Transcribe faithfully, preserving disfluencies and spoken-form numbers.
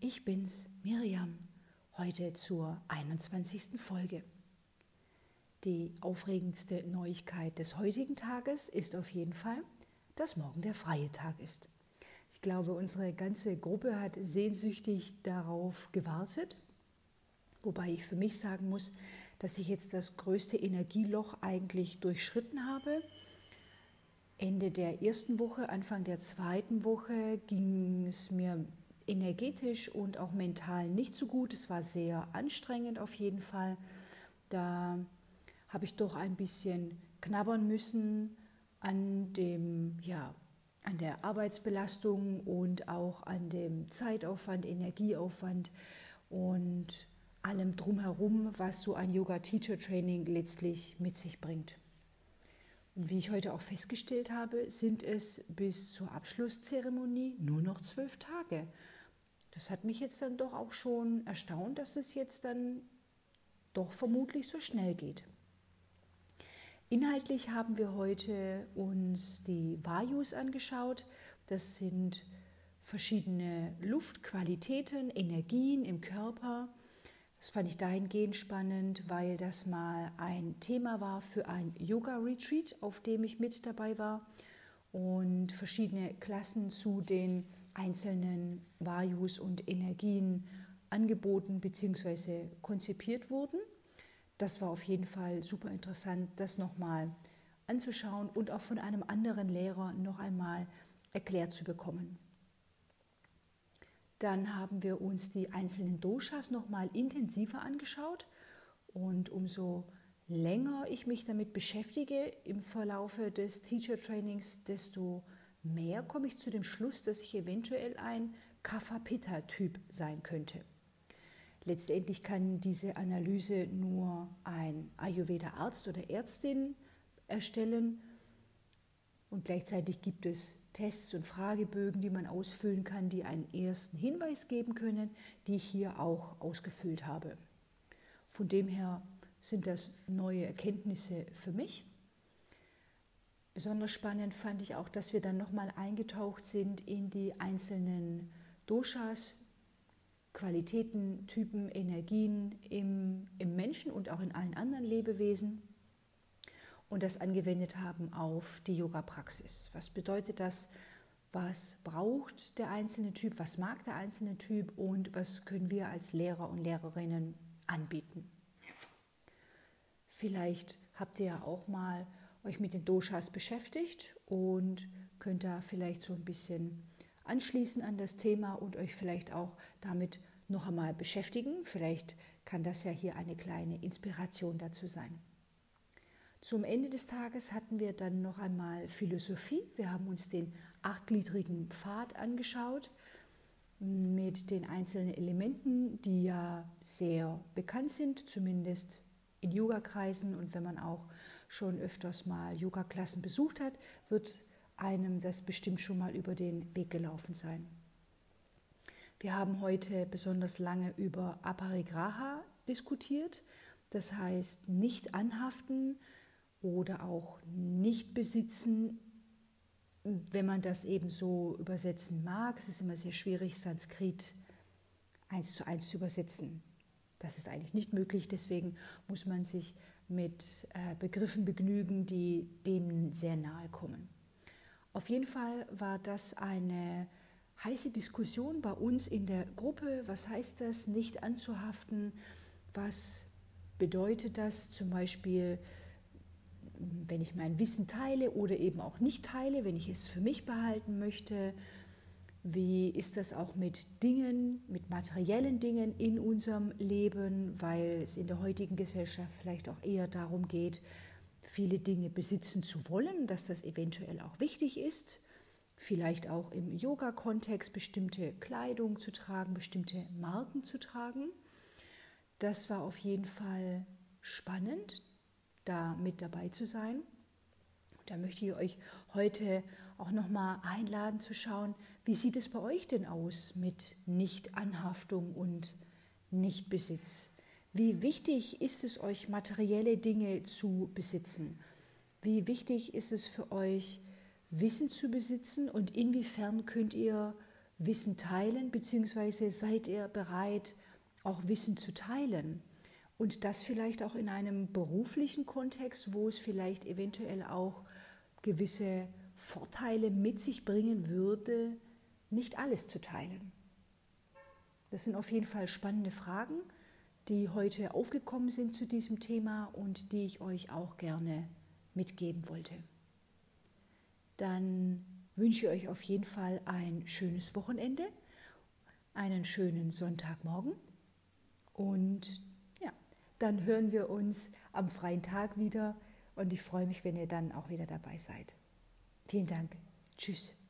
ich bin's, Miriam, heute zur einundzwanzigsten Folge. Die aufregendste Neuigkeit des heutigen Tages ist auf jeden Fall, dass morgen der freie Tag ist. Ich glaube, unsere ganze Gruppe hat sehnsüchtig darauf gewartet, wobei ich für mich sagen muss, dass ich jetzt das größte Energieloch eigentlich durchschritten habe. Ende der ersten Woche, Anfang der zweiten Woche ging es mir energetisch und auch mental nicht so gut. Es war sehr anstrengend auf jeden Fall. Da habe ich doch ein bisschen knabbern müssen an dem, ja, an der Arbeitsbelastung und auch an dem Zeitaufwand, Energieaufwand und allem drumherum, was so ein Yoga-Teacher-Training letztlich mit sich bringt. Und wie ich heute auch festgestellt habe, sind es bis zur Abschlusszeremonie nur noch zwölf Tage. Das hat mich jetzt dann doch auch schon erstaunt, dass es jetzt dann doch vermutlich so schnell geht. Inhaltlich haben wir heute uns die Vayus angeschaut. Das sind verschiedene Luftqualitäten, Energien im Körper. Das fand ich dahingehend spannend, weil das mal ein Thema war für ein Yoga-Retreat, auf dem ich mit dabei war und verschiedene Klassen zu den einzelnen Vayus und Energien angeboten bzw. konzipiert wurden. Das war auf jeden Fall super interessant, das nochmal anzuschauen und auch von einem anderen Lehrer noch einmal erklärt zu bekommen. Dann haben wir uns die einzelnen Doshas nochmal intensiver angeschaut und umso länger ich mich damit beschäftige im Verlaufe des Teacher Trainings, desto mehr komme ich zu dem Schluss, dass ich eventuell ein Kapha-Pitta-Typ sein könnte. Letztendlich kann diese Analyse nur ein Ayurveda-Arzt oder Ärztin erstellen und gleichzeitig gibt es Tests und Fragebögen, die man ausfüllen kann, die einen ersten Hinweis geben können, die ich hier auch ausgefüllt habe. Von dem her sind das neue Erkenntnisse für mich. Besonders spannend fand ich auch, dass wir dann nochmal eingetaucht sind in die einzelnen Doshas, Qualitäten, Typen, Energien im, im Menschen und auch in allen anderen Lebewesen und das angewendet haben auf die Yoga-Praxis. Was bedeutet das? Was braucht der einzelne Typ? Was mag der einzelne Typ? Und was können wir als Lehrer und Lehrerinnen anbieten? Vielleicht habt ihr ja auch mal euch mit den Doshas beschäftigt und könnt da vielleicht so ein bisschen anschließen an das Thema und euch vielleicht auch damit noch einmal beschäftigen. Vielleicht kann das ja hier eine kleine Inspiration dazu sein. Zum Ende des Tages hatten wir dann noch einmal Philosophie. Wir haben uns den achtgliedrigen Pfad angeschaut mit den einzelnen Elementen, die ja sehr bekannt sind, zumindest in Yoga-Kreisen. Und wenn man auch schon öfters mal Yoga-Klassen besucht hat, wird einem das bestimmt schon mal über den Weg gelaufen sein. Wir haben heute besonders lange über Aparigraha diskutiert, das heißt nicht anhaften oder auch nicht besitzen, wenn man das eben so übersetzen mag. Es ist immer sehr schwierig, Sanskrit eins zu eins zu übersetzen. Das ist eigentlich nicht möglich, deswegen muss man sich mit Begriffen begnügen, die dem sehr nahe kommen. Auf jeden Fall war das eine heiße Diskussion bei uns in der Gruppe. Was heißt das, nicht anzuhaften? Was bedeutet das zum Beispiel, wenn ich mein Wissen teile oder eben auch nicht teile, wenn ich es für mich behalten möchte? Wie ist das auch mit Dingen, mit materiellen Dingen in unserem Leben, weil es in der heutigen Gesellschaft vielleicht auch eher darum geht, viele Dinge besitzen zu wollen, dass das eventuell auch wichtig ist, vielleicht auch im Yoga-Kontext bestimmte Kleidung zu tragen, bestimmte Marken zu tragen. Das war auf jeden Fall spannend, da mit dabei zu sein. Da möchte ich euch heute auch nochmal einladen zu schauen, wie sieht es bei euch denn aus mit Nicht-Anhaftung und Nicht-Besitz? Wie wichtig ist es euch, materielle Dinge zu besitzen? Wie wichtig ist es für euch, Wissen zu besitzen und inwiefern könnt ihr Wissen teilen, beziehungsweise seid ihr bereit, auch Wissen zu teilen? Und das vielleicht auch in einem beruflichen Kontext, wo es vielleicht eventuell auch gewisse Vorteile mit sich bringen würde, nicht alles zu teilen. Das sind auf jeden Fall spannende Fragen, die heute aufgekommen sind zu diesem Thema und die ich euch auch gerne mitgeben wollte. Dann wünsche ich euch auf jeden Fall ein schönes Wochenende, einen schönen Sonntagmorgen und ja, dann hören wir uns am freien Tag wieder und ich freue mich, wenn ihr dann auch wieder dabei seid. Vielen Dank. Tschüss.